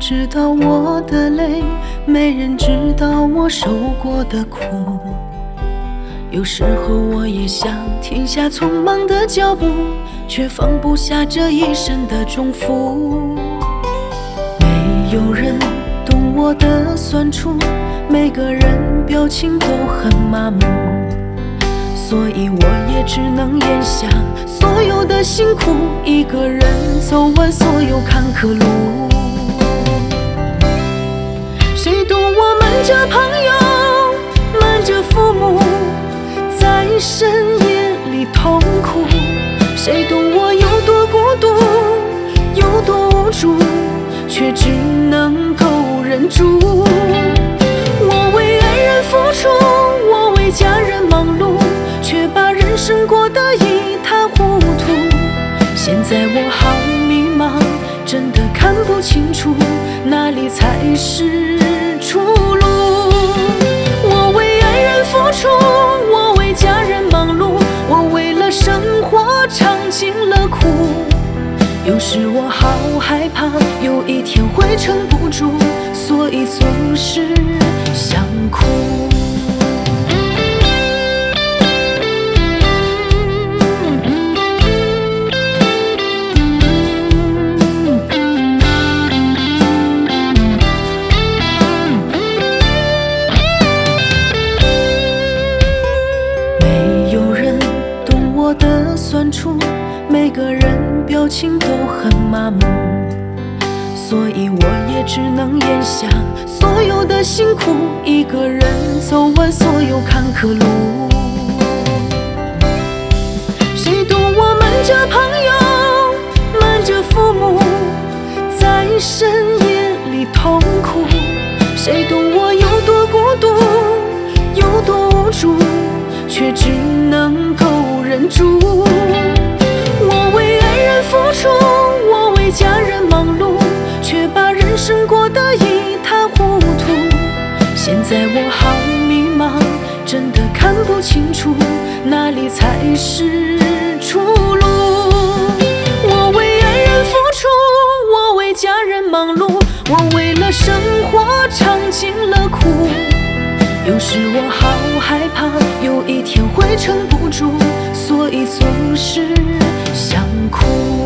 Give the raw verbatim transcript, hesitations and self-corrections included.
知道我的泪，没人知道我受过的苦。有时候我也想停下匆忙的脚步，却放不下这一生的重负。没有人懂我的酸楚，每个人表情都很麻木，所以我也只能咽下所有的辛苦，一个人走完所有坎坷路。谁懂我瞒着朋友，瞒着父母，在深夜里痛苦？谁懂我有多孤独，有多无助，却只能够忍住。我为爱人付出，我为家人忙碌，却把人生过得一塌糊涂。现在我好迷茫，真的看不清楚哪里才是出路。我为爱人付出，我为家人忙碌，我为了生活尝尽了苦。有时我好害怕有一天会撑不住，所以总是想哭。我的酸楚，每个人表情都很麻木，所以我也只能咽下所有的辛苦，一个人走完所有坎坷路。谁懂我瞒着朋友，瞒着父母，在深夜里痛苦？谁懂我有多孤独，有多无助，却只能够忍住。我为爱人付出，我为家人忙碌，却把人生过得一塌糊涂。现在我好迷茫，真的看不清楚哪里才是出路。我为爱人付出，我为家人忙碌，我为了生活尝尽了苦。有时我好害怕有一天会撑不住，所以总是想哭。